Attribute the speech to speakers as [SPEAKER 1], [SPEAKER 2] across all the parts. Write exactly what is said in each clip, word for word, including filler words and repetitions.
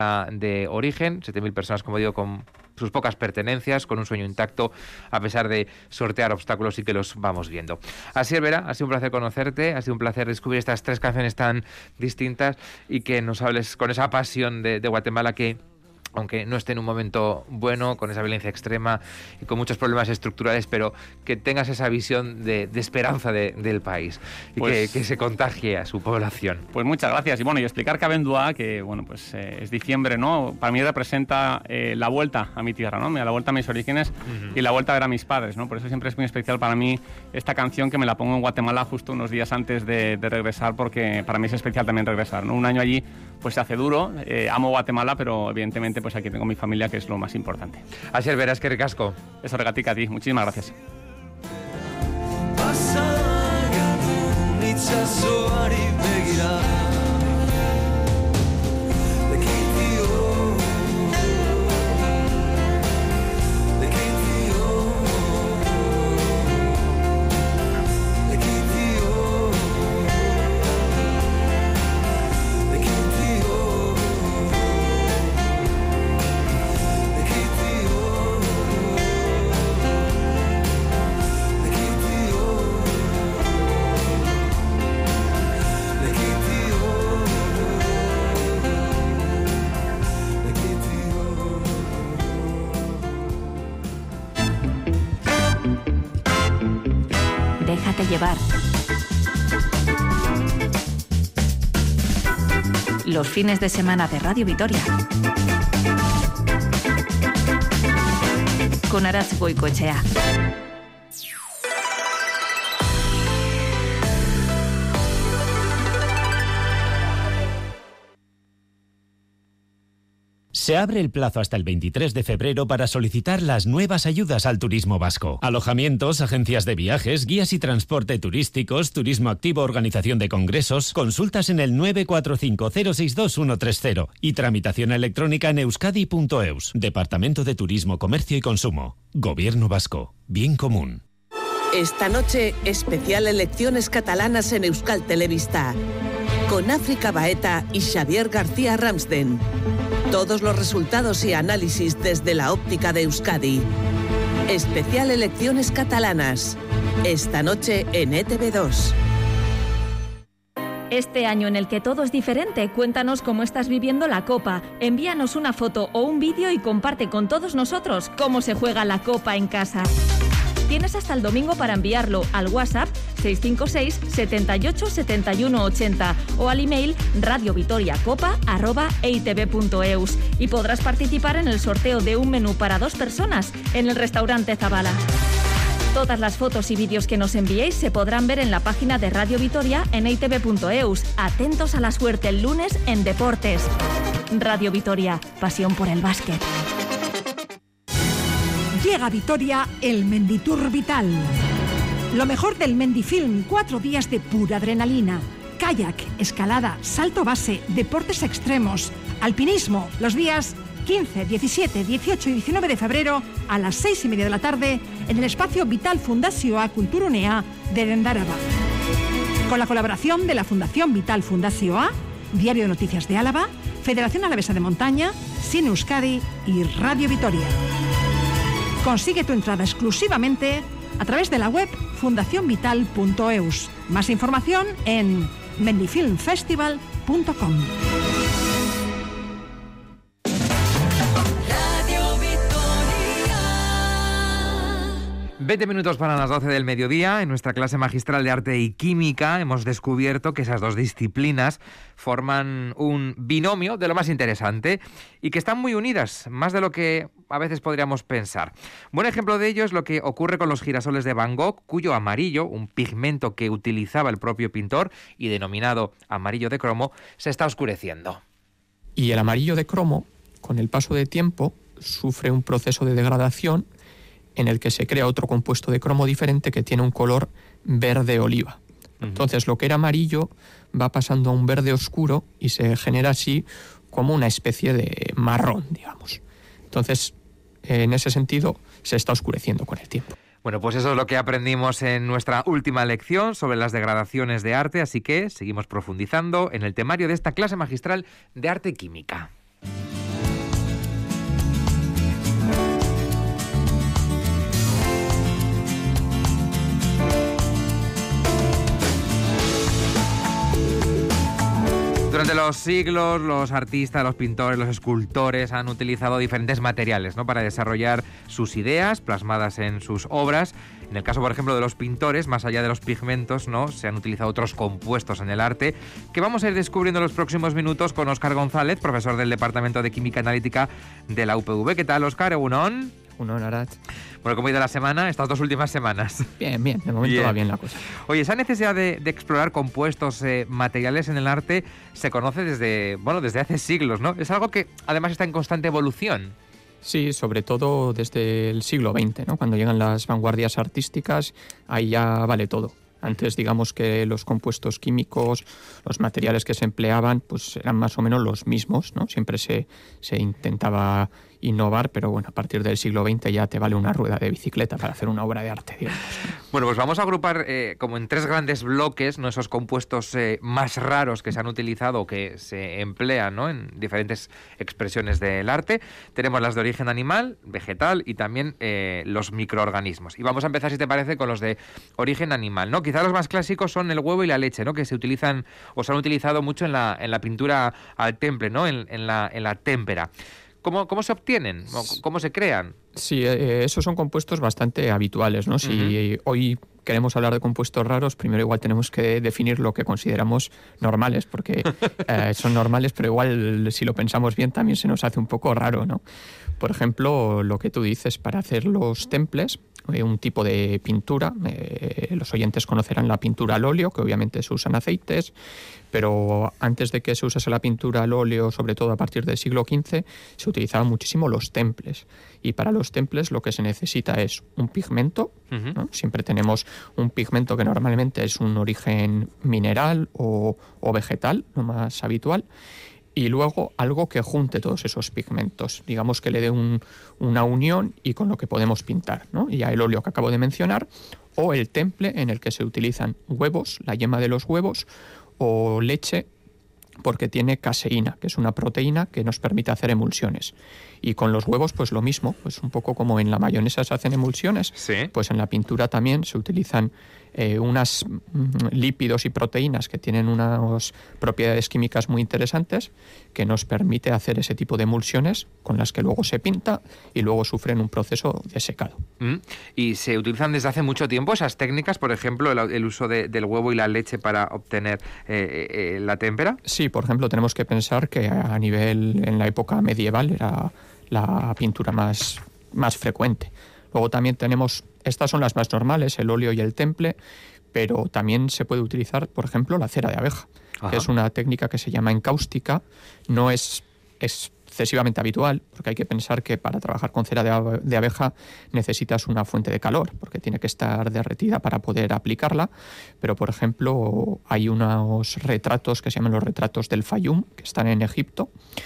[SPEAKER 1] de origen, siete mil personas, como digo, con sus pocas pertenencias, con un sueño intacto, a pesar de sortear obstáculos y que los vamos viendo. Así es, Vera, ha sido un placer conocerte, ha sido un placer descubrir estas tres canciones tan distintas y que nos hables con esa pasión de, de Guatemala que, aunque no esté en un momento bueno, con esa violencia extrema y con muchos problemas estructurales, pero que tengas esa visión de, de esperanza de, del país y pues, que, que se contagie a su población.
[SPEAKER 2] Pues muchas gracias. Y bueno, y explicar que Abendua, que bueno, pues eh, es diciembre, ¿no? Para mí representa eh, la vuelta a mi tierra, ¿no? La vuelta a mis orígenes uh-huh. y la vuelta a ver a mis padres, ¿no? Por eso siempre es muy especial para mí esta canción, que me la pongo en Guatemala justo unos días antes de, de regresar, porque para mí es especial también regresar, ¿no? Un año allí pues se hace duro, eh, amo Guatemala, pero evidentemente pues aquí tengo mi familia, que es lo más importante.
[SPEAKER 1] Así es, Vera, es que ricasco.
[SPEAKER 2] Eso, regatica a ti. Muchísimas gracias.
[SPEAKER 3] Déjate llevar. Los fines de semana de Radio Vitoria. Con Arantxa Goikoetxea.
[SPEAKER 4] Se abre el plazo hasta el veintitrés de febrero para solicitar las nuevas ayudas al turismo vasco. Alojamientos, agencias de viajes, guías y transporte turísticos, turismo activo, organización de congresos, consultas en el nueve cuatro cinco cero seis dos uno tres cero y tramitación electrónica en euskadi punto eus. Departamento de Turismo, Comercio y Consumo. Gobierno Vasco. Bien común.
[SPEAKER 5] Esta noche, especial elecciones catalanas en Euskal Telebista, con África Baeta y Xavier García Ramsden. Todos los resultados y análisis desde la óptica de Euskadi. Especial elecciones catalanas. Esta noche en E T V dos.
[SPEAKER 6] Este año en el que todo es diferente, cuéntanos cómo estás viviendo la Copa. Envíanos una foto o un vídeo y comparte con todos nosotros cómo se juega la Copa en casa. Tienes hasta el domingo para enviarlo al WhatsApp seis cinco seis, setenta y ocho, setenta y uno ochenta o al email radiovitoriacopa arroba e i te ve punto eus y podrás participar en el sorteo de un menú para dos personas en el restaurante Zabala. Todas las fotos y vídeos que nos enviéis se podrán ver en la página de Radio Vitoria en e i te ve punto eus. Atentos a la suerte el lunes en Deportes. Radio Vitoria, pasión por el básquet.
[SPEAKER 7] Llega a Vitoria el Menditour Vital. Lo mejor del Mendifilm, cuatro días de pura adrenalina. Kayak, escalada, salto base, deportes extremos, alpinismo, los días quince, diecisiete, dieciocho y diecinueve de febrero a las seis y media de la tarde en el espacio Vital Fundazioa Kulturunea de Dendaraba. Con la colaboración de la Fundación Vital Fundazioa, Diario de Noticias de Álava, Federación Alavesa de Montaña, Cine Euskadi y Radio Vitoria. Consigue tu entrada exclusivamente a través de la web fundación vital punto eus. Más información en mendifilmfestival punto com.
[SPEAKER 1] veinte minutos para las doce del mediodía. En nuestra clase magistral de Arte y Química hemos descubierto que esas dos disciplinas forman un binomio de lo más interesante y que están muy unidas, más de lo que a veces podríamos pensar. Buen ejemplo de ello es lo que ocurre con los girasoles de Van Gogh, cuyo amarillo, un pigmento que utilizaba el propio pintor y denominado amarillo de cromo, se está oscureciendo.
[SPEAKER 8] Y el amarillo de cromo, con el paso del tiempo, sufre un proceso de degradación en el que se crea otro compuesto de cromo diferente que tiene un color verde oliva. Uh-huh. Entonces, lo que era amarillo va pasando a un verde oscuro y se genera así como una especie de marrón, digamos. Entonces, en ese sentido, se está oscureciendo con el tiempo.
[SPEAKER 1] Bueno, pues eso es lo que aprendimos en nuestra última lección sobre las degradaciones de arte, así que seguimos profundizando en el temario de esta clase magistral de Arte y Química. los siglos, los artistas, los pintores, los escultores han utilizado diferentes materiales, ¿no?, para desarrollar sus ideas plasmadas en sus obras. En el caso, por ejemplo, de los pintores, más allá de los pigmentos, ¿no?, se han utilizado otros compuestos en el arte que vamos a ir descubriendo en los próximos minutos con Óscar González, profesor del Departamento de Química Analítica de la U P V. ¿Qué tal, Óscar? ¿Egunon?
[SPEAKER 8] Egunon, Arat.
[SPEAKER 1] Bueno, ¿cómo ha ido la semana, estas dos últimas semanas?
[SPEAKER 8] Bien, bien, de momento bien. Va bien la cosa.
[SPEAKER 1] Oye, esa necesidad de, de explorar compuestos, eh, materiales en el arte se conoce desde, bueno, desde hace siglos, ¿no? Es algo que además está en constante evolución.
[SPEAKER 8] Sí, sobre todo desde el siglo veinte, ¿no?, cuando llegan las vanguardias artísticas, ahí ya vale todo. Antes, digamos que los compuestos químicos, los materiales que se empleaban, pues eran más o menos los mismos, ¿no? Siempre se, se intentaba innovar, pero bueno, a partir del siglo veinte ya te vale una rueda de bicicleta para hacer una obra de arte, digamos.
[SPEAKER 1] Bueno, pues vamos a agrupar eh, como en tres grandes bloques, ¿no?, esos compuestos eh, más raros que se han utilizado, que se emplean, ¿no?, en diferentes expresiones del arte. Tenemos las de origen animal, vegetal y también eh, los microorganismos. Y vamos a empezar, si te parece, con los de origen animal, ¿no? Quizá los más clásicos son el huevo y la leche, ¿no?, que se utilizan o se han utilizado mucho en la, en la pintura al temple, ¿no?, en, en, la, en la témpera. ¿Cómo, ¿Cómo se obtienen? ¿Cómo se crean?
[SPEAKER 8] Sí, eh, esos son compuestos bastante habituales, ¿no? Si uh-huh. hoy queremos hablar de compuestos raros, primero igual tenemos que definir lo que consideramos normales, porque eh, son normales, pero igual si lo pensamos bien también se nos hace un poco raro, ¿no? Por ejemplo, lo que tú dices, para hacer los temples, eh, un tipo de pintura, eh, los oyentes conocerán la pintura al óleo, que obviamente se usan aceites, pero antes de que se usase la pintura al óleo, sobre todo a partir del siglo quince, se utilizaban muchísimo los temples. Y para los temples lo que se necesita es un pigmento, uh-huh. ¿no? Siempre tenemos un pigmento que normalmente es un origen mineral o, o vegetal, lo más habitual, y luego algo que junte todos esos pigmentos, digamos que le dé un, una unión y con lo que podemos pintar, ¿no? Ya el óleo que acabo de mencionar, o el temple en el que se utilizan huevos, la yema de los huevos, o leche, porque tiene caseína, que es una proteína que nos permite hacer emulsiones. Y con los huevos, pues lo mismo, pues un poco como en la mayonesa se hacen emulsiones,
[SPEAKER 1] ¿sí?,
[SPEAKER 8] pues en la pintura también se utilizan eh, unas mm, lípidos y proteínas que tienen unas propiedades químicas muy interesantes que nos permite hacer ese tipo de emulsiones con las que luego se pinta y luego sufren un proceso de secado.
[SPEAKER 1] Mm. ¿Y se utilizan desde hace mucho tiempo esas técnicas, por ejemplo, el, el uso de, del huevo y la leche para obtener eh, eh, la témpera?
[SPEAKER 8] Sí, por ejemplo, tenemos que pensar que a nivel, en la época medieval era la pintura más, más frecuente. Luego también tenemos, estas son las más normales, el óleo y el temple, pero también se puede utilizar, por ejemplo, la cera de abeja, Ajá. que es una técnica que se llama encáustica, no es, es excesivamente habitual, porque hay que pensar que para trabajar con cera de, de abeja necesitas una fuente de calor, porque tiene que estar derretida para poder aplicarla, pero por ejemplo hay unos retratos que se llaman los retratos del Fayum, que están en Egipto,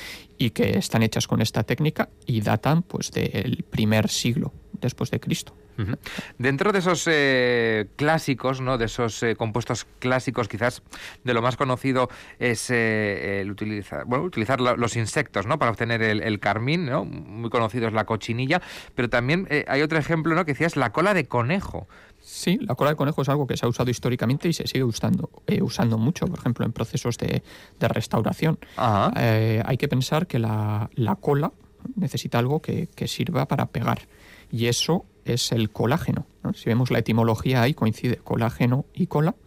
[SPEAKER 8] y que están hechas con esta técnica y datan pues del primer siglo después de Cristo.
[SPEAKER 1] Uh-huh. Dentro de esos eh, clásicos, ¿no?, de esos eh, compuestos clásicos, quizás de lo más conocido es eh, el utilizar, bueno, utilizar la, los insectos, ¿no?, para obtener el, el carmín, ¿no? Muy conocido es la cochinilla, pero también eh, hay otro ejemplo, ¿no?, que decías la cola de conejo.
[SPEAKER 8] Sí, la cola de conejo es algo que se ha usado históricamente y se sigue usando, eh, usando mucho, por ejemplo, en procesos de, de restauración. Eh, hay que pensar que la, la cola necesita algo que, que sirva para pegar, y eso es el colágeno, ¿no? Si vemos la etimología ahí coincide colágeno y cola.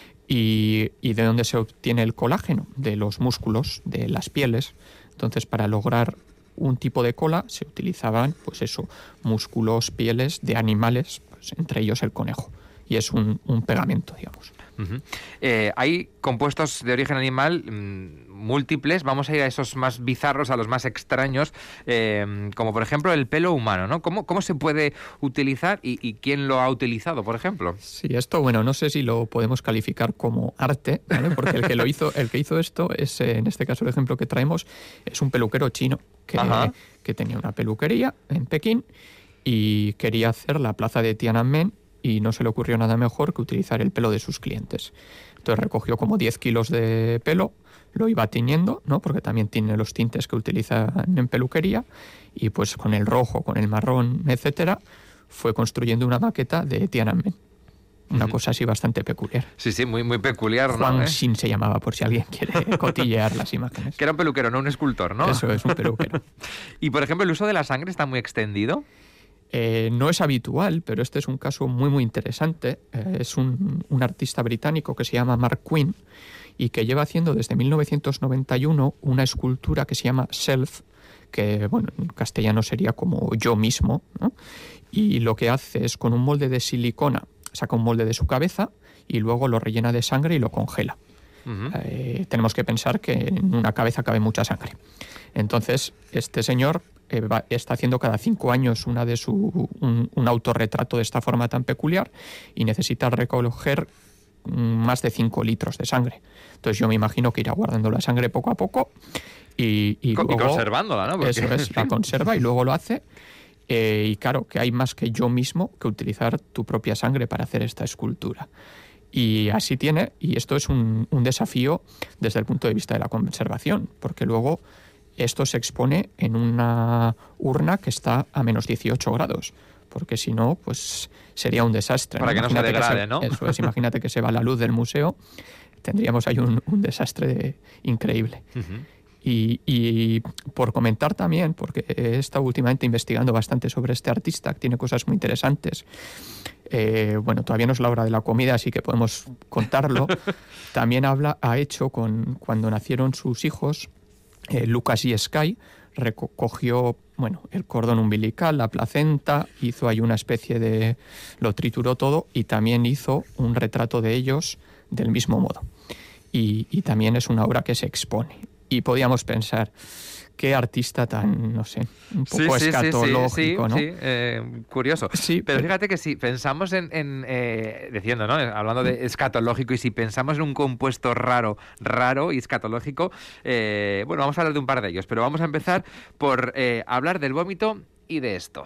[SPEAKER 8] Y, ¿Y de dónde se obtiene el colágeno? De los músculos, de las pieles. Entonces, para lograr un tipo de cola se utilizaban, pues eso, músculos, pieles de animales, pues entre ellos el conejo. Y es un, un pegamento, digamos.
[SPEAKER 1] Uh-huh. Eh, hay compuestos de origen animal mmm, múltiples. Vamos a ir a esos más bizarros, a los más extraños, eh, como por ejemplo el pelo humano, ¿no? ¿Cómo, cómo se puede utilizar y, y quién lo ha utilizado, por ejemplo?
[SPEAKER 8] Sí, esto, bueno, no sé si lo podemos calificar como arte, ¿vale? Porque el que lo hizo, el que hizo esto es, en este caso el ejemplo que traemos, es un peluquero chino que, que tenía una peluquería en Pekín y quería hacer la plaza de Tiananmen y no se le ocurrió nada mejor que utilizar el pelo de sus clientes. Entonces recogió como diez kilos de pelo, lo iba tiñendo, ¿no?, porque también tiene los tintes que utilizan en peluquería, y pues con el rojo, con el marrón, etcétera, fue construyendo una maqueta de Tiananmen. Una
[SPEAKER 1] Uh-huh.
[SPEAKER 8] cosa así bastante peculiar.
[SPEAKER 1] Sí, sí, muy, muy peculiar, ¿no?
[SPEAKER 8] Juan
[SPEAKER 1] ¿Eh?
[SPEAKER 8] Sin se llamaba, por si alguien quiere cotillear las imágenes.
[SPEAKER 1] Que era un peluquero, no un escultor, ¿no?
[SPEAKER 8] Eso es, un peluquero.
[SPEAKER 1] Y, por ejemplo, ¿el uso de la sangre está muy extendido?
[SPEAKER 8] Eh, no es habitual, pero este es un caso muy, muy interesante. Eh, es un, un artista británico que se llama Mark Quinn y que lleva haciendo desde mil novecientos noventa y uno una escultura que se llama Self, que bueno, en castellano sería como yo mismo, ¿no? Y lo que hace es con un molde de silicona, saca un molde de su cabeza y luego lo rellena de sangre y lo congela. Uh-huh. Eh, tenemos que pensar que en una cabeza cabe mucha sangre. Entonces, este señor eh, va, está haciendo cada cinco años una de su, un, un autorretrato de esta forma tan peculiar y necesita recoger más de cinco litros de sangre. Entonces yo me imagino que irá guardando la sangre poco a poco y, y,
[SPEAKER 1] Co-
[SPEAKER 8] luego,
[SPEAKER 1] y conservándola, ¿no? Porque...
[SPEAKER 8] Eso es, la conserva y luego lo hace. Eh, y claro, que hay más que yo mismo que utilizar tu propia sangre para hacer esta escultura. Y así tiene, y esto es un, un desafío desde el punto de vista de la conservación, porque luego esto se expone en una urna que está a menos dieciocho grados, porque si no, pues sería un desastre.
[SPEAKER 1] Para
[SPEAKER 8] ¿no?
[SPEAKER 1] que no se degrade,
[SPEAKER 8] se,
[SPEAKER 1] ¿no?
[SPEAKER 8] Eso es, imagínate que se va la luz del museo, tendríamos ahí un, un desastre de, increíble. Uh-huh. Y, y por comentar también, porque he estado últimamente investigando bastante sobre este artista, que tiene cosas muy interesantes. Eh, bueno, todavía no es la hora de la comida, así que podemos contarlo. También habla, ha hecho con cuando nacieron sus hijos, eh, Lucas y Sky, recogió, bueno, el cordón umbilical, la placenta, hizo ahí una especie de... lo trituró todo y también hizo un retrato de ellos del mismo modo. Y, y también es una obra que se expone. Y podíamos pensar, qué artista tan, no sé, un poco
[SPEAKER 1] sí, sí,
[SPEAKER 8] escatológico,
[SPEAKER 1] sí, sí,
[SPEAKER 8] ¿no?
[SPEAKER 1] Sí, eh, curioso.
[SPEAKER 8] Sí,
[SPEAKER 1] pero, pero fíjate que si pensamos en, en eh, diciendo, ¿no? Hablando de escatológico, y si pensamos en un compuesto raro, raro y escatológico, eh, bueno, vamos a hablar de un par de ellos, pero vamos a empezar por eh, hablar del vómito y de esto.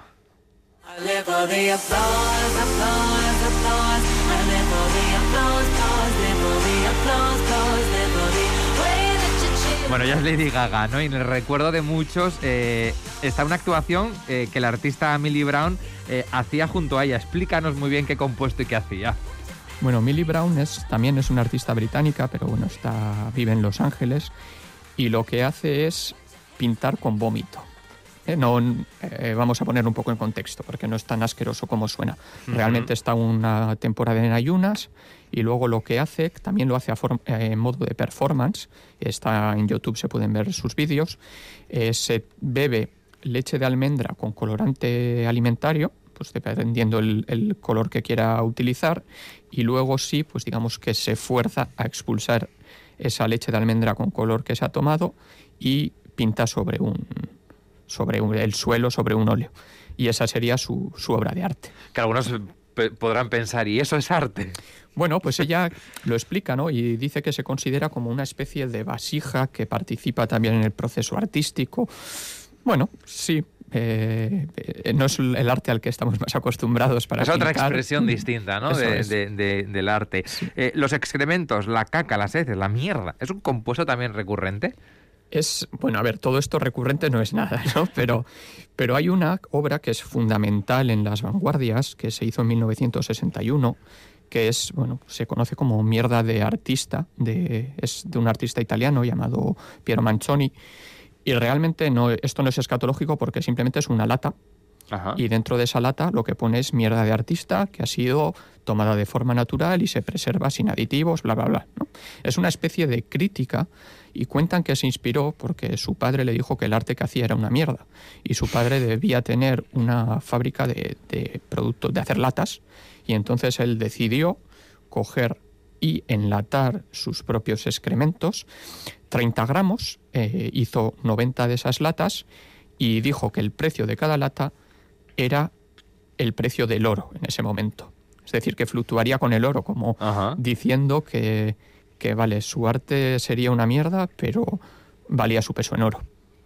[SPEAKER 1] Bueno, ya es Lady Gaga, ¿no? Y en el recuerdo de muchos eh, está una actuación eh, que la artista Millie Brown eh, hacía junto a ella. Explícanos muy bien qué compuesto y qué hacía.
[SPEAKER 8] Bueno, Millie Brown es, también es una artista británica, pero bueno, está, vive en Los Ángeles y lo que hace es pintar con vómito. Eh, no, eh, vamos a poner un poco en contexto, porque no es tan asqueroso como suena. Uh-huh. Realmente está una temporada en ayunas y luego lo que hace, también lo hace a form- eh, en modo de performance, está en YouTube, se pueden ver sus vídeos, eh, se bebe leche de almendra con colorante alimentario, pues dependiendo el, el color que quiera utilizar, y luego sí, pues digamos que se fuerza a expulsar esa leche de almendra con color que se ha tomado y pinta sobre un... sobre un, el suelo, sobre un óleo. Y esa sería su, su obra de arte.
[SPEAKER 1] Que algunos pe- podrán pensar, ¿y eso es arte?
[SPEAKER 8] Bueno, pues ella lo explica, ¿no? Y dice que se considera como una especie de vasija que participa también en el proceso artístico. Bueno, sí. Eh, eh, no es el arte al que estamos más acostumbrados para
[SPEAKER 1] Es
[SPEAKER 8] pintar.
[SPEAKER 1] otra expresión distinta, ¿no? De, de, de, del arte. Sí. Eh, los excrementos, la caca, las heces, la mierda, ¿es un compuesto también recurrente?
[SPEAKER 8] Es, bueno, a ver, todo esto recurrente no es nada, ¿no? Pero, pero hay una obra que es fundamental en las vanguardias, que se hizo en mil novecientos sesenta y uno, que es, bueno, se conoce como Mierda de artista, de, es de un artista italiano llamado Piero Manzoni, y realmente no, esto no es escatológico porque simplemente es una lata. Ajá. Y dentro de esa lata lo que pone es mierda de artista que ha sido tomada de forma natural y se preserva sin aditivos, bla, bla, bla, ¿no? Es una especie de crítica y cuentan que se inspiró porque su padre le dijo que el arte que hacía era una mierda y su padre debía tener una fábrica de, de productos, de hacer latas, y entonces él decidió coger y enlatar sus propios excrementos, treinta gramos, eh, hizo noventa de esas latas y dijo que el precio de cada lata era el precio del oro en ese momento. Es decir, que fluctuaría con el oro, como Ajá. diciendo que, que, vale, su arte sería una mierda, pero valía su peso en oro.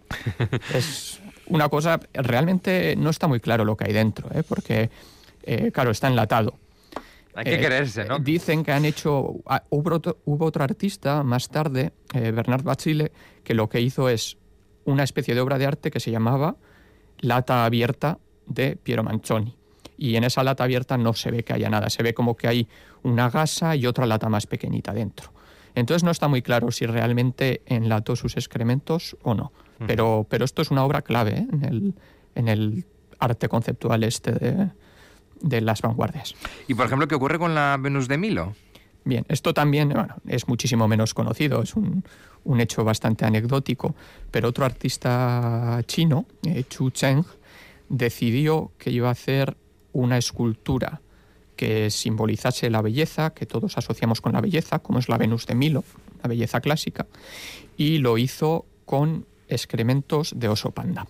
[SPEAKER 8] Es una cosa, realmente no está muy claro lo que hay dentro, ¿eh? Porque, eh, claro, está enlatado.
[SPEAKER 1] Hay que eh, creerse, ¿no?
[SPEAKER 8] Dicen que han hecho... Hubo otro, hubo otro artista más tarde, eh, Bernard Bachille, que lo que hizo es una especie de obra de arte que se llamaba Lata abierta de Piero Manzoni. y en esa lata abierta no se ve que haya nada, se ve como que hay una gasa y otra lata más pequeñita dentro. Entonces no está muy claro si realmente enlató sus excrementos o no, uh-huh. pero, pero esto es una obra clave, ¿eh? en, el, en el arte conceptual este de, de las vanguardias.
[SPEAKER 1] ¿Y por ejemplo qué ocurre con la Venus de Milo?
[SPEAKER 8] Bien, esto también bueno, es muchísimo menos conocido, es un, un hecho bastante anecdótico, pero otro artista chino, eh, Chu Cheng, decidió que iba a hacer una escultura que simbolizase la belleza, que todos asociamos con la belleza, como es la Venus de Milo, la belleza clásica, y lo hizo con excrementos de oso panda.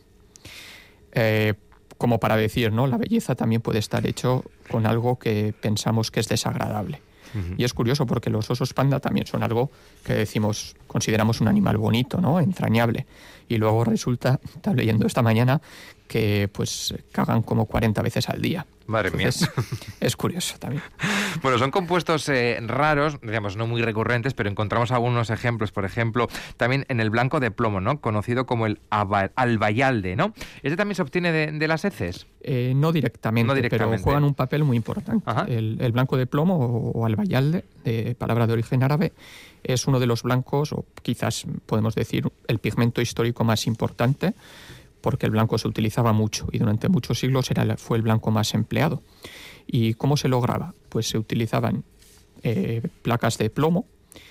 [SPEAKER 8] Eh, como para decir, ¿no? La belleza también puede estar hecho con algo que pensamos que es desagradable. Uh-huh. Y es curioso porque los osos panda también son algo que decimos, consideramos un animal bonito, ¿no? Entrañable. Y luego resulta, estaba leyendo esta mañana, que pues cagan como cuarenta veces al día.
[SPEAKER 1] Madre
[SPEAKER 8] Entonces,
[SPEAKER 1] mía.
[SPEAKER 8] Es curioso también.
[SPEAKER 1] Bueno, son compuestos eh, raros, digamos, no muy recurrentes, pero encontramos algunos ejemplos, por ejemplo, también en el blanco de plomo, ¿no? Conocido como el albayalde, ¿no? ¿Este también se obtiene de, de las heces?
[SPEAKER 8] Eh, no, directamente, no directamente, pero juegan un papel muy importante. El, el blanco de plomo o, o albayalde, de palabra de origen árabe, es uno de los blancos, o quizás podemos decir el pigmento histórico más importante, porque el blanco se utilizaba mucho y durante muchos siglos era, fue el blanco más empleado. ¿Y cómo se lograba? Pues se utilizaban eh, placas de plomo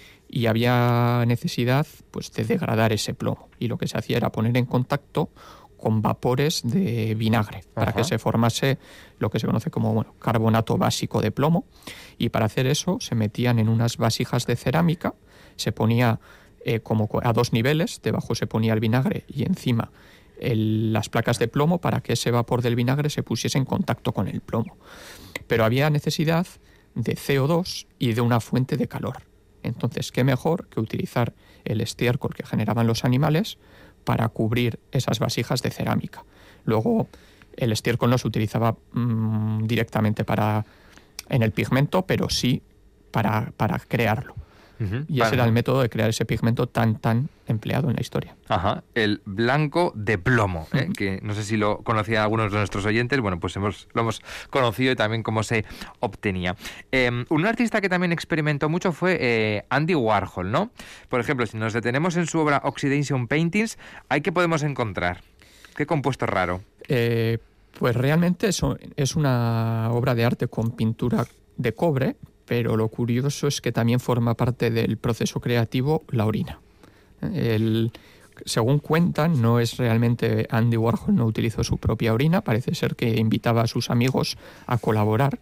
[SPEAKER 8] y había necesidad pues, de degradar ese plomo. Y lo que se hacía era poner en contacto con vapores de vinagre para Ajá. que se formase lo que se conoce como bueno, carbonato básico de plomo. Y para hacer eso se metían en unas vasijas de cerámica, se ponía eh, como a dos niveles, debajo se ponía el vinagre y encima El, las placas de plomo para que ese vapor del vinagre se pusiese en contacto con el plomo. Pero había necesidad de C O dos y de una fuente de calor. Entonces, ¿qué mejor que utilizar el estiércol que generaban los animales para cubrir esas vasijas de cerámica? Luego, el estiércol no se utilizaba mmm, directamente para, en el pigmento, pero sí para, para crearlo. Uh-huh. Y ese vale. era el método de crear ese pigmento tan, tan empleado en la historia.
[SPEAKER 1] Ajá, el blanco de plomo, ¿eh? uh-huh. que no sé si lo conocían algunos de nuestros oyentes, bueno, pues hemos, lo hemos conocido y también cómo se obtenía. Eh, un artista que también experimentó mucho fue eh, Andy Warhol, ¿no? Por ejemplo, si nos detenemos en su obra Oxidation Paintings, ¿ahí qué podemos encontrar? ¿Qué compuesto raro?
[SPEAKER 8] Eh, pues realmente eso es una obra de arte con pintura de cobre, pero lo curioso es que también forma parte del proceso creativo la orina. El, según cuentan, no es realmente Andy Warhol, no utilizó su propia orina, parece ser que invitaba a sus amigos a colaborar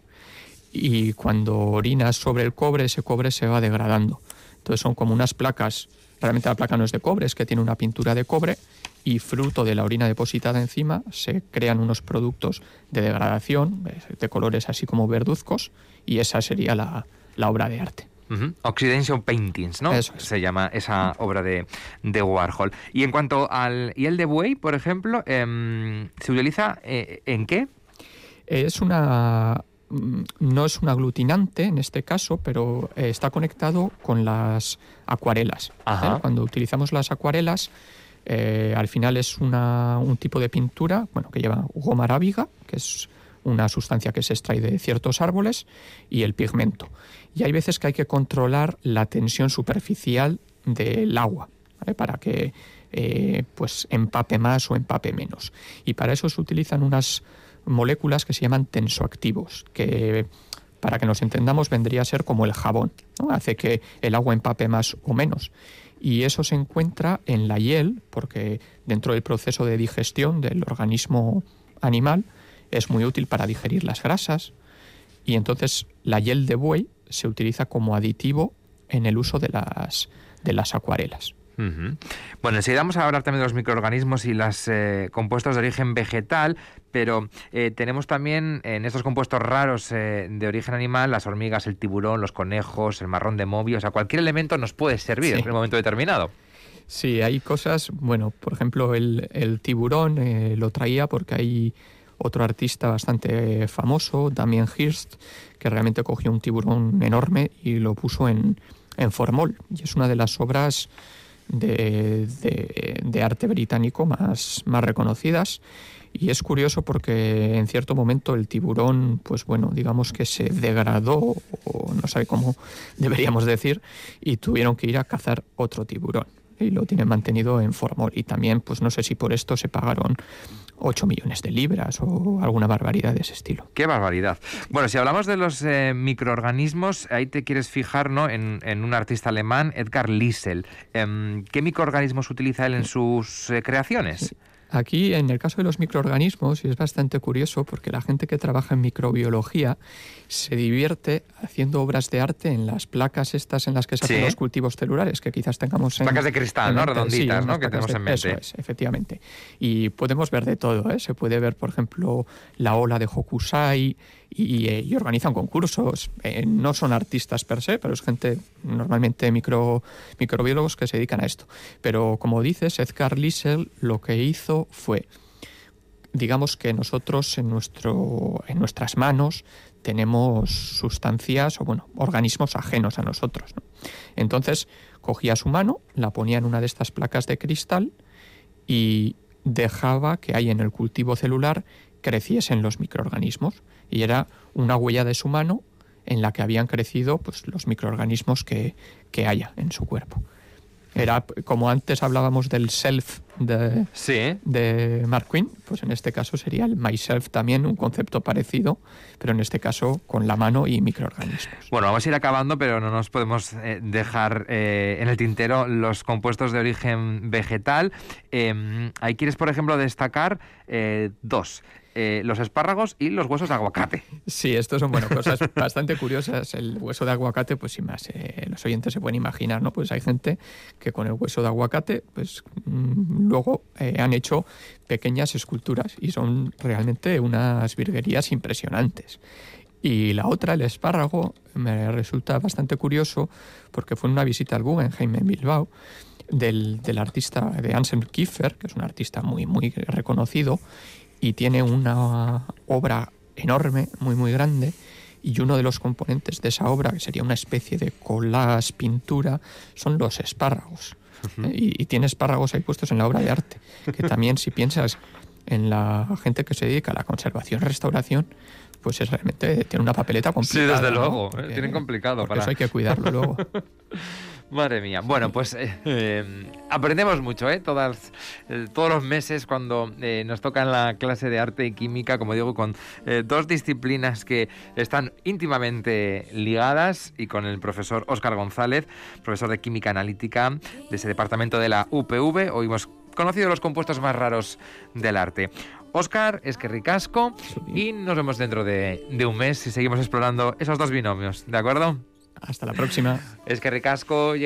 [SPEAKER 8] y cuando orinas sobre el cobre, ese cobre se va degradando. Entonces son como unas placas, realmente la placa no es de cobre, es que tiene una pintura de cobre y fruto de la orina depositada encima se crean unos productos de degradación, de colores así como verduzcos, y esa sería la, la obra de arte.
[SPEAKER 1] Uh-huh. Oxidation Paintings, ¿no?
[SPEAKER 8] Eso es.
[SPEAKER 1] Se llama esa obra de, de Warhol. Y en cuanto al hiel de buey, por ejemplo, eh, ¿se utiliza eh, en qué?
[SPEAKER 8] Es una... No es un aglutinante en este caso, pero eh, está conectado con las acuarelas. ¿eh? Cuando utilizamos las acuarelas, eh, al final es una, un tipo de pintura bueno, que lleva goma arábiga, que es una sustancia que se extrae de ciertos árboles, y el pigmento. Y hay veces que hay que controlar la tensión superficial del agua, ¿vale? Para que eh, pues empape más o empape menos. Y para eso se utilizan unas moléculas que se llaman tensoactivos, que para que nos entendamos vendría a ser como el jabón, ¿no? Hace que el agua empape más o menos. Y eso se encuentra en la hiel, porque dentro del proceso de digestión del organismo animal es muy útil para digerir las grasas, y entonces la hiel de buey se utiliza como aditivo en el uso de las, de las acuarelas.
[SPEAKER 1] Uh-huh. Bueno, enseguida vamos a hablar también de los microorganismos y los eh, compuestos de origen vegetal, pero eh, tenemos también en estos compuestos raros eh, de origen animal las hormigas, el tiburón, los conejos, el marrón de Mobio, o sea, cualquier elemento nos puede servir sí. en un momento determinado.
[SPEAKER 8] Sí, hay cosas, bueno, por ejemplo, el, el tiburón eh, lo traía porque hay otro artista bastante famoso, Damien Hirst, que realmente cogió un tiburón enorme y lo puso en, en formol, y es una de las obras De, de, de arte británico más, más reconocidas, Y es curioso porque en cierto momento el tiburón, pues bueno, digamos que se degradó, o no sé cómo deberíamos decir, y tuvieron que ir a cazar otro tiburón. Y lo tienen mantenido en formol. Y también, pues no sé si por esto se pagaron ocho millones de libras o alguna barbaridad de ese estilo.
[SPEAKER 1] ¡Qué barbaridad! Bueno, si hablamos de los eh, microorganismos, ahí te quieres fijar, ¿no?, en, en un artista alemán, Edgar Liesel. Eh, ¿Qué microorganismos utiliza él en sus eh, creaciones?
[SPEAKER 8] Sí. Aquí, en el caso de los microorganismos, y es bastante curioso porque la gente que trabaja en microbiología se divierte haciendo obras de arte en las placas estas en las que se hacen
[SPEAKER 1] ¿Sí?
[SPEAKER 8] los cultivos celulares, que quizás tengamos en...
[SPEAKER 1] Placas de cristal, ¿no? Redonditas, sí, ¿no? Que tenemos
[SPEAKER 8] de,
[SPEAKER 1] en mente.
[SPEAKER 8] Eso es, efectivamente. Y podemos ver de todo, ¿eh? Se puede ver, por ejemplo, la ola de Hokusai, y, y organizan concursos. Eh, no son artistas per se, pero es gente, normalmente micro, microbiólogos que se dedican a esto. Pero como dices, Edgar Liesel lo que hizo fue, digamos que nosotros en, nuestro, en nuestras manos tenemos sustancias o bueno, organismos ajenos a nosotros, ¿no? Entonces cogía su mano, la ponía en una de estas placas de cristal y dejaba que ahí en el cultivo celular creciesen los microorganismos. Y era una huella de su mano en la que habían crecido pues, los microorganismos que, que haya en su cuerpo. Era como antes hablábamos del self de,
[SPEAKER 1] sí.
[SPEAKER 8] de Mark Quinn, pues en este caso sería el myself también, un concepto parecido, pero en este caso con la mano y microorganismos.
[SPEAKER 1] Bueno, vamos a ir acabando, pero no nos podemos eh, dejar eh, en el tintero los compuestos de origen vegetal. Eh, ahí quieres, por ejemplo, destacar eh, dos. Eh, los espárragos y los huesos de aguacate.
[SPEAKER 8] Sí, estos son bueno, cosas bastante curiosas. El hueso de aguacate, pues sin más, eh, los oyentes se pueden imaginar, ¿no? Pues hay gente que con el hueso de aguacate, pues mmm, luego eh, han hecho pequeñas esculturas y son realmente unas virguerías impresionantes. Y la otra, el espárrago, me resulta bastante curioso porque fue una visita al Guggenheim en Bilbao del, del artista de Anselm Kiefer, que es un artista muy, muy reconocido, y tiene una obra enorme, muy muy grande, y uno de los componentes de esa obra, que sería una especie de collage, pintura, son los espárragos. Uh-huh. y, y tiene espárragos ahí puestos en la obra de arte, que también si piensas en la gente que se dedica a la conservación y restauración, pues es realmente tiene una papeleta complicada.
[SPEAKER 1] Sí, desde luego,
[SPEAKER 8] ¿no? Porque,
[SPEAKER 1] tienen complicado.
[SPEAKER 8] Porque
[SPEAKER 1] para...
[SPEAKER 8] eso hay que cuidarlo luego.
[SPEAKER 1] Madre mía. Bueno, pues eh, eh, aprendemos mucho, ¿eh? Todas, eh, todos los meses cuando eh, nos toca en la clase de arte y química, como digo, con eh, dos disciplinas que están íntimamente ligadas y con el profesor Óscar González, profesor de Química Analítica de ese departamento de la U P V. Hoy hemos conocido los compuestos más raros del arte. Óscar, es que ricasco, y nos vemos dentro de, de un mes y seguimos explorando esos dos binomios, ¿de acuerdo?
[SPEAKER 8] Hasta la próxima.
[SPEAKER 1] Es que ricasco.